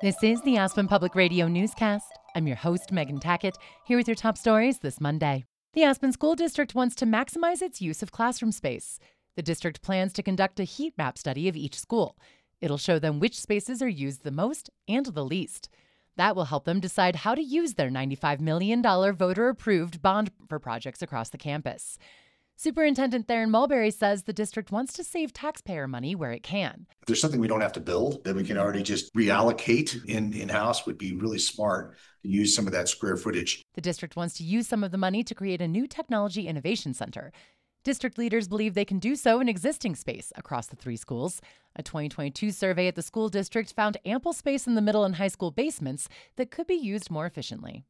This is the Aspen Public Radio newscast. I'm your host, Megan Tackett, here with your top stories this Monday. The Aspen School District wants to maximize its use of classroom space. The district plans to conduct a heat map study of each school. It'll show them which spaces are used the most and the least. That will help them decide how to use their $95 million voter-approved bond for projects across the campus. Superintendent Theron Mulberry says the district wants to save taxpayer money where it can. If there's something we don't have to build, that we can already just reallocate in-house would be really smart to use some of that square footage. The district wants to use some of the money to create a new technology innovation center. District leaders believe they can do so in existing space across the three schools. A 2022 survey at the school district found ample space in the middle and high school basements that could be used more efficiently.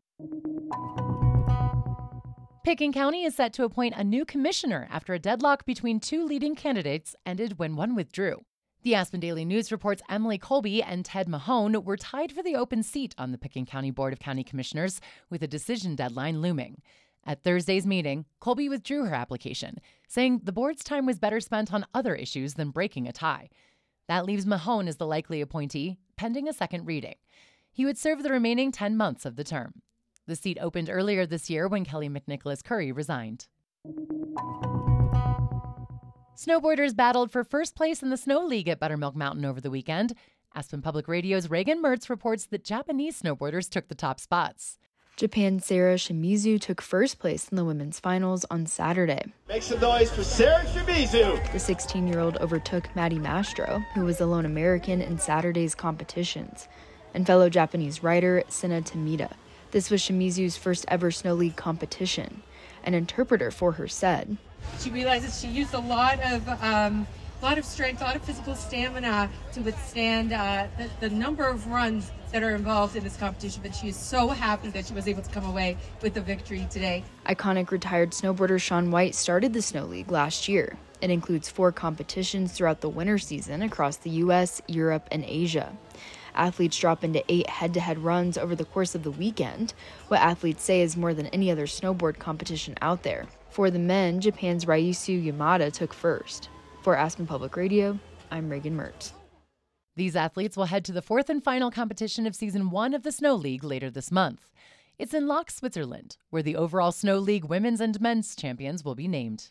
Picken County is set to appoint a new commissioner after a deadlock between two leading candidates ended when one withdrew. The Aspen Daily News reports Emily Colby and Ted Mahone were tied for the open seat on the Picken County Board of County Commissioners, with a decision deadline looming. At Thursday's meeting, Colby withdrew her application, saying the board's time was better spent on other issues than breaking a tie. That leaves Mahone as the likely appointee, pending a second reading. He would serve the remaining 10 months of the term. The seat opened earlier this year when Kelly McNicholas Curry resigned. Snowboarders battled for first place in the Snow League at Buttermilk Mountain over the weekend. Aspen Public Radio's Reagan Mertz reports that Japanese snowboarders took the top spots. Japan's Sarah Shimizu took first place in the women's finals on Saturday. Make some noise for Sarah Shimizu! The 16-year-old overtook Maddie Mastro, who was the lone American in Saturday's competitions, and fellow Japanese rider Sena Tamida. This was Shimizu's first ever Snow League competition. An interpreter for her said, "She realizes she used a lot of strength, a lot of physical stamina to withstand the number of runs that are involved in this competition, but she is so happy that she was able to come away with the victory today." Iconic retired snowboarder Shaun White started the Snow League last year. It includes 4 competitions throughout the winter season across the U.S., Europe, and Asia. Athletes drop into 8 head-to-head runs over the course of the weekend, what athletes say is more than any other snowboard competition out there. For the men, Japan's Ryusu Yamada took first. For Aspen Public Radio, I'm Reagan Mertz. These athletes will head to the 4th and final competition of Season 1 of the Snow League later this month. It's in Lach, Switzerland, where the overall Snow League women's and men's champions will be named.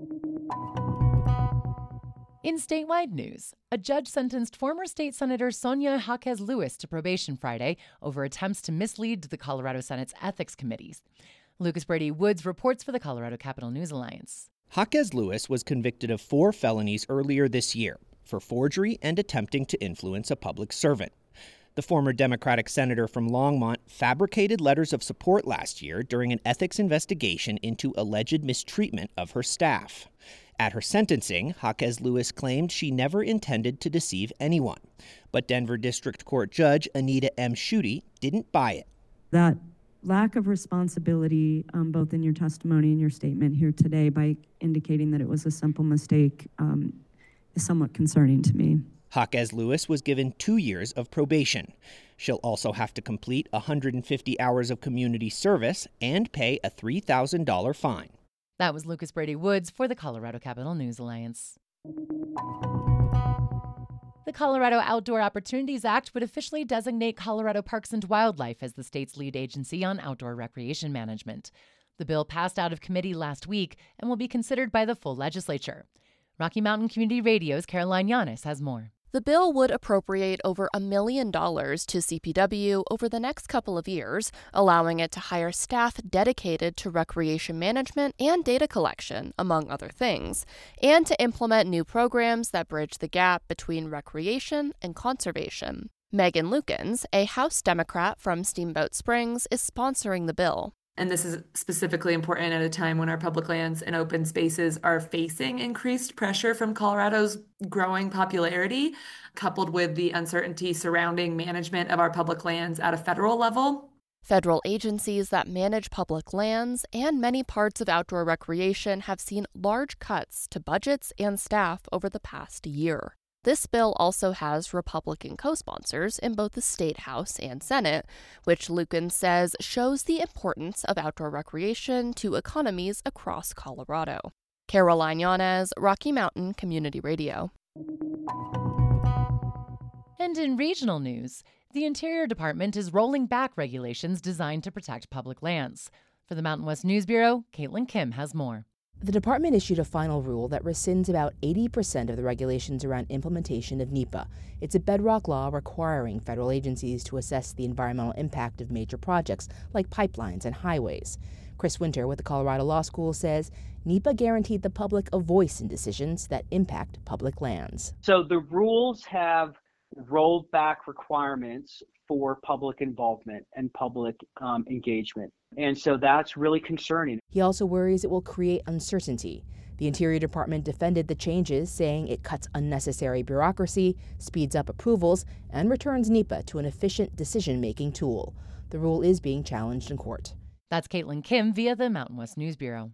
In statewide news, a judge sentenced former state Senator Sonia Jaquez Lewis to probation Friday over attempts to mislead the Colorado Senate's ethics committees. Lucas Brady Woods reports for the Colorado Capital News Alliance. Jaquez Lewis was convicted of 4 felonies earlier this year for forgery and attempting to influence a public servant. The former Democratic senator from Longmont fabricated letters of support last year during an ethics investigation into alleged mistreatment of her staff. At her sentencing, Jaquez Lewis claimed she never intended to deceive anyone. But Denver District Court Judge Anita M. Schutte didn't buy it. That lack of responsibility, both in your testimony and your statement here today, by indicating that it was a simple mistake, is somewhat concerning to me. Jaquez Lewis was given 2 years of probation. She'll also have to complete 150 hours of community service and pay a $3,000 fine. That was Lucas Brady Woods for the Colorado Capital News Alliance. The Colorado Outdoor Opportunities Act would officially designate Colorado Parks and Wildlife as the state's lead agency on outdoor recreation management. The bill passed out of committee last week and will be considered by the full legislature. Rocky Mountain Community Radio's Caroline Yanis has more. The bill would appropriate over $1 million to CPW over the next couple of years, allowing it to hire staff dedicated to recreation management and data collection, among other things, and to implement new programs that bridge the gap between recreation and conservation. Megan Lukens, a House Democrat from Steamboat Springs, is sponsoring the bill. And this is specifically important at a time when our public lands and open spaces are facing increased pressure from Colorado's growing popularity, coupled with the uncertainty surrounding management of our public lands at a federal level. Federal agencies that manage public lands and many parts of outdoor recreation have seen large cuts to budgets and staff over the past year. This bill also has Republican co-sponsors in both the State House and Senate, which Lukens says shows the importance of outdoor recreation to economies across Colorado. Caroline Yanes, Rocky Mountain Community Radio. And in regional news, The Interior Department is rolling back regulations designed to protect public lands. For the Mountain West News Bureau, Caitlin Kim has more. The department issued a final rule that rescinds about 80% of the regulations around implementation of NEPA. It's a bedrock law requiring federal agencies to assess the environmental impact of major projects like pipelines and highways. Chris Winter with the Colorado Law School says NEPA guaranteed the public a voice in decisions that impact public lands. So the rules have rolled back requirements for public involvement and public engagement. And so that's really concerning. He also worries it will create uncertainty. The Interior Department defended the changes, saying it cuts unnecessary bureaucracy, speeds up approvals, and returns NEPA to an efficient decision-making tool. The rule is being challenged in court. That's Caitlin Kim via the Mountain West News Bureau.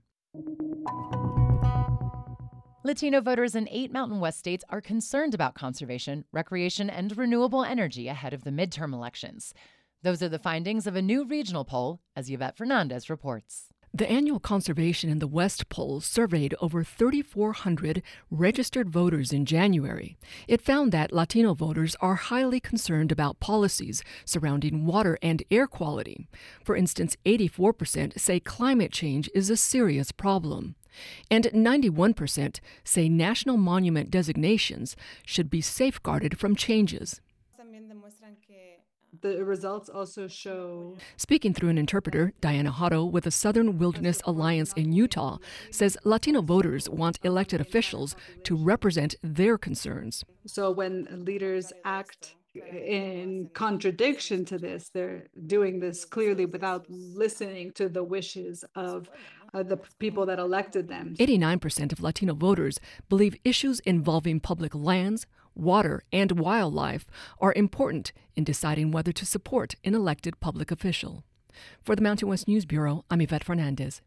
Latino voters in 8 Mountain West states are concerned about conservation, recreation, and renewable energy ahead of the midterm elections. Those are the findings of a new regional poll, as Yvette Fernandez reports. The annual Conservation in the West poll surveyed over 3,400 registered voters in January. It found that Latino voters are highly concerned about policies surrounding water and air quality. For instance, 84% say climate change is a serious problem. And 91% say national monument designations should be safeguarded from changes. The results also show. Speaking through an interpreter, Diana Hotto with the Southern Wilderness Alliance in Utah says Latino voters want elected officials to represent their concerns. So when leaders act in contradiction to this, they're doing this clearly without listening to the wishes of the people that elected them. 89% of Latino voters believe issues involving public lands, water, and wildlife are important in deciding whether to support an elected public official. For the Mountain West News Bureau, I'm Yvette Fernandez.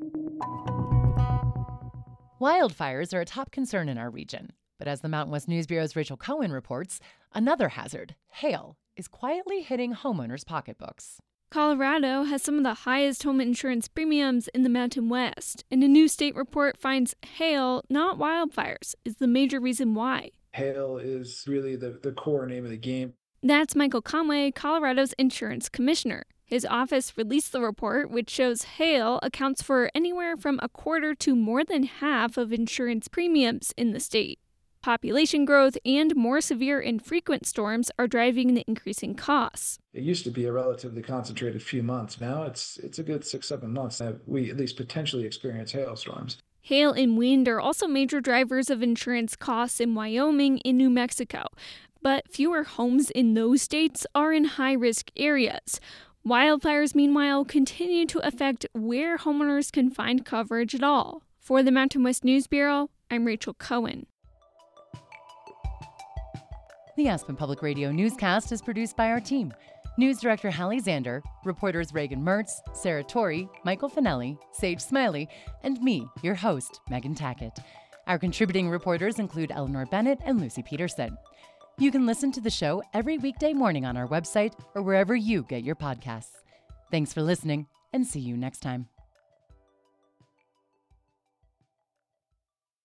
Wildfires are a top concern in our region. But as the Mountain West News Bureau's Rachel Cohen reports, another hazard, hail, is quietly hitting homeowners' pocketbooks. Colorado has some of the highest home insurance premiums in the Mountain West, and a new state report finds hail, not wildfires, is the major reason why. Hail is really the core name of the game. That's Michael Conway, Colorado's insurance commissioner. His office released the report, which shows hail accounts for anywhere from a quarter to more than half of insurance premiums in the state. Population growth and more severe and frequent storms are driving the increasing costs. It used to be a relatively concentrated few months. Now it's a good 6-7 months that we at least potentially experience hailstorms. Hail and wind are also major drivers of insurance costs in Wyoming and New Mexico, but fewer homes in those states are in high-risk areas. Wildfires, meanwhile, continue to affect where homeowners can find coverage at all. For the Mountain West News Bureau, I'm Rachel Cohen. The Aspen Public Radio newscast is produced by our team. News Director Hallie Zander, reporters Reagan Mertz, Sarah Torrey, Michael Finelli, Sage Smiley, and me, your host, Megan Tackett. Our contributing reporters include Eleanor Bennett and Lucy Peterson. You can listen to the show every weekday morning on our website or wherever you get your podcasts. Thanks for listening, and see you next time.